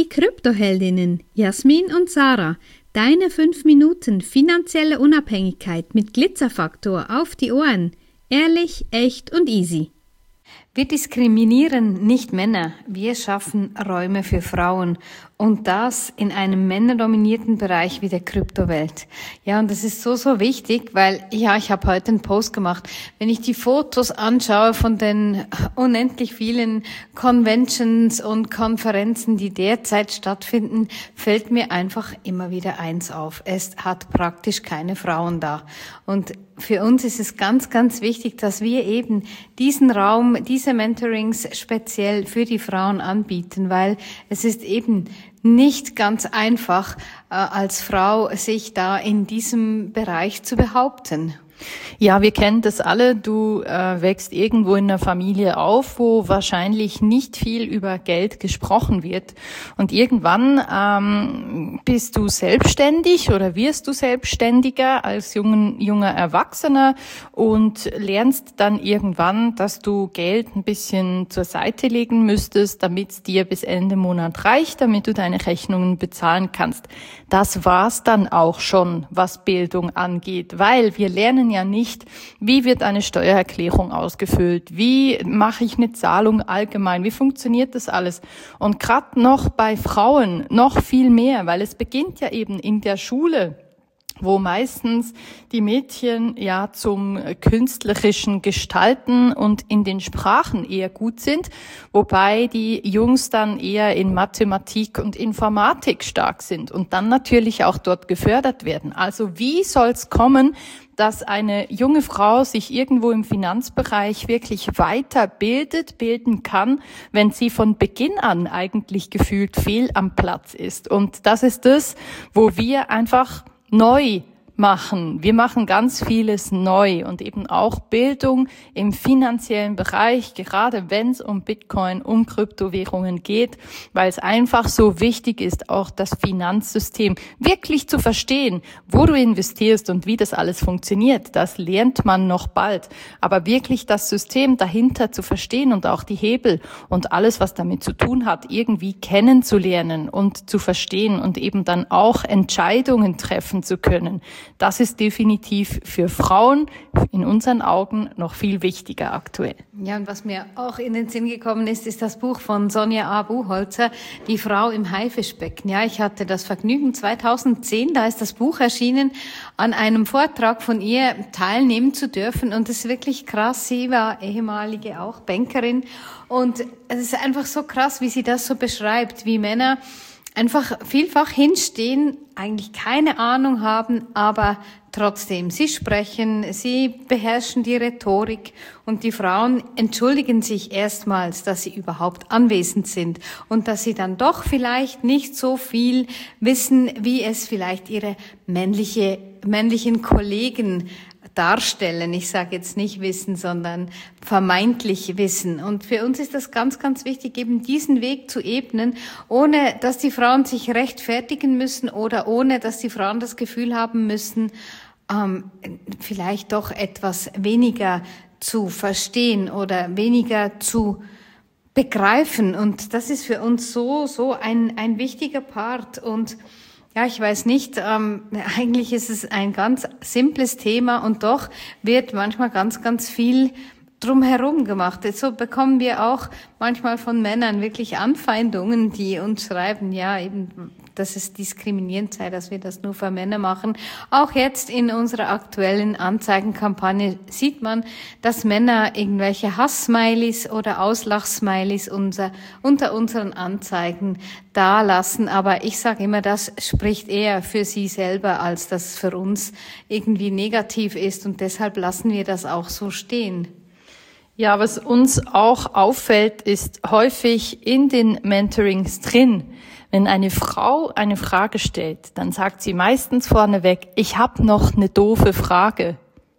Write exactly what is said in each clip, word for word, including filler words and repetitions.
Kryptoheldinnen Jasmin und Sarah. Deine fünf Minuten finanzielle Unabhängigkeit mit Glitzerfaktor auf die Ohren. Ehrlich, echt und easy. Wir diskriminieren nicht Männer, wir schaffen Räume für Frauen und das in einem männerdominierten Bereich wie der Kryptowelt. Ja, und das ist so, so wichtig, weil, ja, ich habe heute einen Post gemacht. Wenn ich die Fotos anschaue von den unendlich vielen Conventions und Konferenzen, die derzeit stattfinden, fällt mir einfach immer wieder eins auf. Es hat praktisch keine Frauen da. Und für uns ist es ganz, ganz wichtig, dass wir eben diesen Raum, diese Mentorings speziell für die Frauen anbieten, weil es ist eben nicht ganz einfach, äh, als Frau sich da in diesem Bereich zu behaupten. Ja, wir kennen das alle. Du äh, wächst irgendwo in einer Familie auf, wo wahrscheinlich nicht viel über Geld gesprochen wird. Und irgendwann ähm, bist du selbstständig oder wirst du selbstständiger als jungen, junger Erwachsener und lernst dann irgendwann, dass du Geld ein bisschen zur Seite legen müsstest, damit es dir bis Ende Monat reicht, damit du deine Rechnungen bezahlen kannst. Das war's dann auch schon, was Bildung angeht, weil wir lernen ja nicht, wie wird eine Steuererklärung ausgefüllt, wie mache ich eine Zahlung allgemein, wie funktioniert das alles? Und gerade noch bei Frauen noch viel mehr, weil es beginnt ja eben in der Schule, wo meistens die Mädchen ja zum künstlerischen Gestalten und in den Sprachen eher gut sind, wobei die Jungs dann eher in Mathematik und Informatik stark sind und dann natürlich auch dort gefördert werden. Also wie soll's kommen, dass eine junge Frau sich irgendwo im Finanzbereich wirklich weiterbildet, bilden kann, wenn sie von Beginn an eigentlich gefühlt fehl am Platz ist? Und das ist das, wo wir einfach neu machen. Wir machen ganz vieles neu und eben auch Bildung im finanziellen Bereich, gerade wenn es um Bitcoin, um Kryptowährungen geht, weil es einfach so wichtig ist, auch das Finanzsystem wirklich zu verstehen, wo du investierst und wie das alles funktioniert. Das lernt man noch bald. Aber wirklich das System dahinter zu verstehen und auch die Hebel und alles, was damit zu tun hat, irgendwie kennenzulernen und zu verstehen und eben dann auch Entscheidungen treffen zu können. Das ist definitiv für Frauen in unseren Augen noch viel wichtiger aktuell. Ja, und was mir auch in den Sinn gekommen ist, ist das Buch von Sonja A. Buchholzer, Die Frau im Haifischbecken. Ja, ich hatte das Vergnügen zweitausendzehn, da ist das Buch erschienen, an einem Vortrag von ihr teilnehmen zu dürfen. Und es ist wirklich krass. Sie war ehemalige auch Bankerin. Und es ist einfach so krass, wie sie das so beschreibt, wie Männer einfach vielfach hinstehen, eigentlich keine Ahnung haben, aber trotzdem, sie sprechen, sie beherrschen die Rhetorik und die Frauen entschuldigen sich erstmals, dass sie überhaupt anwesend sind und dass sie dann doch vielleicht nicht so viel wissen, wie es vielleicht ihre männliche, männlichen Kollegen darstellen. Ich sage jetzt nicht wissen, sondern vermeintlich wissen. Und für uns ist das ganz, ganz wichtig, eben diesen Weg zu ebnen, ohne dass die Frauen sich rechtfertigen müssen oder ohne dass die Frauen das Gefühl haben müssen, ähm, vielleicht doch etwas weniger zu verstehen oder weniger zu begreifen. Und das ist für uns so, so ein, ein wichtiger Part. Und ja, ich weiß nicht, ähm, eigentlich ist es ein ganz simples Thema und doch wird manchmal ganz, ganz viel drumherum gemacht. So bekommen wir auch manchmal von Männern wirklich Anfeindungen, die uns schreiben, ja, eben, dass es diskriminierend sei, dass wir das nur für Männer machen. Auch jetzt in unserer aktuellen Anzeigenkampagne sieht man, dass Männer irgendwelche Hass-Smileys oder Auslach-Smileys unser, unter unseren Anzeigen dalassen. Aber ich sage immer, das spricht eher für sie selber, als dass es für uns irgendwie negativ ist. Und deshalb lassen wir das auch so stehen. Ja, was uns auch auffällt, ist häufig in den Mentorings drin, wenn eine Frau eine Frage stellt, dann sagt sie meistens vorneweg, ich habe noch eine doofe Frage.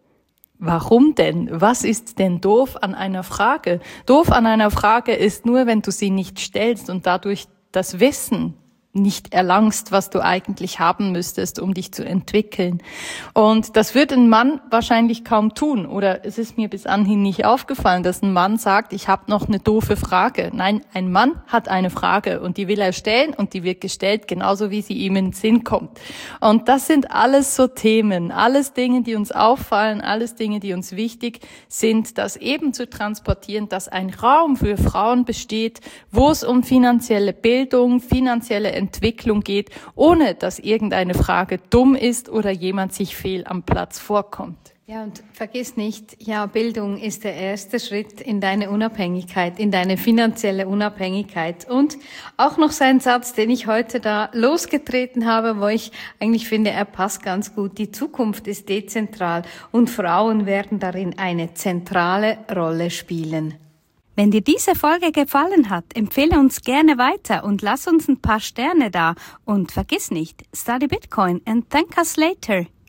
Warum denn? Was ist denn doof an einer Frage? Doof an einer Frage ist nur, wenn du sie nicht stellst und dadurch das Wissen nicht erlangst, was du eigentlich haben müsstest, um dich zu entwickeln. Und das wird ein Mann wahrscheinlich kaum tun. Oder es ist mir bis anhin nicht aufgefallen, dass ein Mann sagt, ich habe noch eine doofe Frage. Nein, ein Mann hat eine Frage und die will er stellen und die wird gestellt, genauso wie sie ihm in den Sinn kommt. Und das sind alles so Themen, alles Dinge, die uns auffallen, alles Dinge, die uns wichtig sind, das eben zu transportieren, dass ein Raum für Frauen besteht, wo es um finanzielle Bildung, finanzielle Entwicklung geht, ohne dass irgendeine Frage dumm ist oder jemand sich fehl am Platz vorkommt. Ja, und vergiss nicht, ja, Bildung ist der erste Schritt in deine Unabhängigkeit, in deine finanzielle Unabhängigkeit. Und auch noch so ein Satz, den ich heute da losgetreten habe, wo ich eigentlich finde, er passt ganz gut. Die Zukunft ist dezentral und Frauen werden darin eine zentrale Rolle spielen. Wenn dir diese Folge gefallen hat, empfehle uns gerne weiter und lass uns ein paar Sterne da. Und vergiss nicht, study Bitcoin and thank us later.